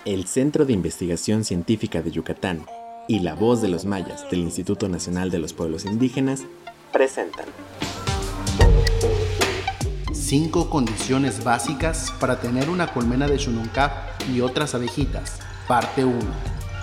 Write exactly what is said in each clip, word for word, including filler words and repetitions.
el Centro de Investigación Científica de Yucatán y La Voz de los Mayas del Instituto Nacional de los Pueblos Indígenas presentan Cinco condiciones básicas para tener una colmena de Xununcap y otras abejitas, parte uno.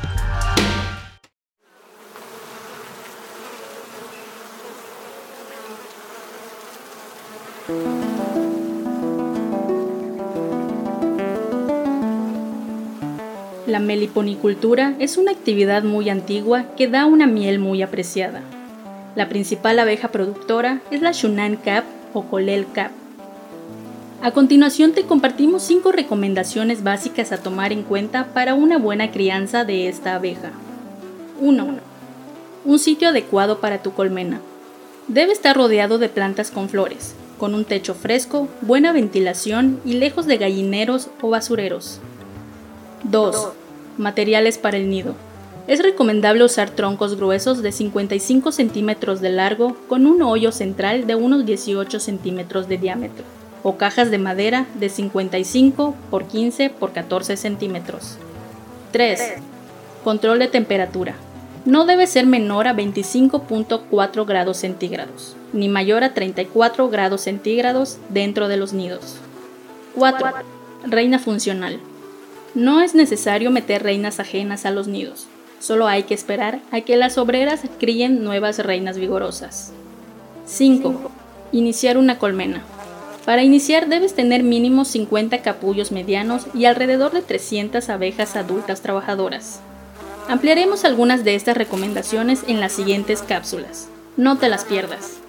La meliponicultura es una actividad muy antigua que da una miel muy apreciada. La principal abeja productora es la Xunancap o Colel-Cap. A continuación te compartimos cinco recomendaciones básicas a tomar en cuenta para una buena crianza de esta abeja. uno. Un sitio adecuado para tu colmena. Debe estar rodeado de plantas con flores, con un techo fresco, buena ventilación y lejos de gallineros o basureros. dos. Materiales para el nido. Es recomendable usar troncos gruesos de cincuenta y cinco centímetros de largo con un hoyo central de unos dieciocho centímetros de diámetro, o cajas de madera de cincuenta y cinco por quince por catorce centímetros. tres. Control de temperatura. No debe ser menor a veinticinco punto cuatro grados centígrados, ni mayor a treinta y cuatro grados centígrados dentro de los nidos. cuatro. Reina funcional. No es necesario meter reinas ajenas a los nidos, solo hay que esperar a que las obreras críen nuevas reinas vigorosas. cinco. Iniciar una colmena. Para iniciar debes tener mínimo cincuenta capullos medianos y alrededor de trescientas abejas adultas trabajadoras. Ampliaremos algunas de estas recomendaciones en las siguientes cápsulas. No te las pierdas.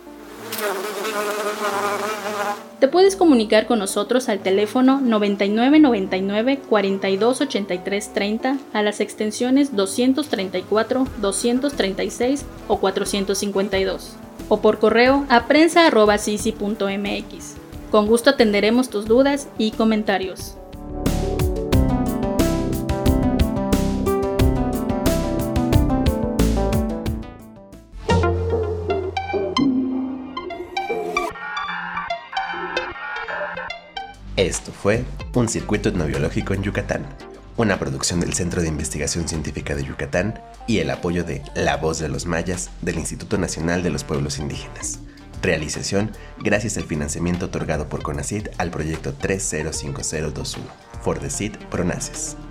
Te puedes comunicar con nosotros al teléfono noventa y nueve noventa y nueve cuarenta y dos ochenta y tres treinta a las extensiones doscientos treinta y cuatro, doscientos treinta y seis o cuatrocientos cincuenta y dos o por correo a prensa arroba cisi punto mx. Con gusto atenderemos tus dudas y comentarios. Esto fue Un Circuito Etnobiológico en Yucatán, una producción del Centro de Investigación Científica de Yucatán y el apoyo de La Voz de los Mayas del Instituto Nacional de los Pueblos Indígenas. Realización gracias al financiamiento otorgado por CONACYT al proyecto tres cero cinco cero dos uno, For the Seed Pronaces.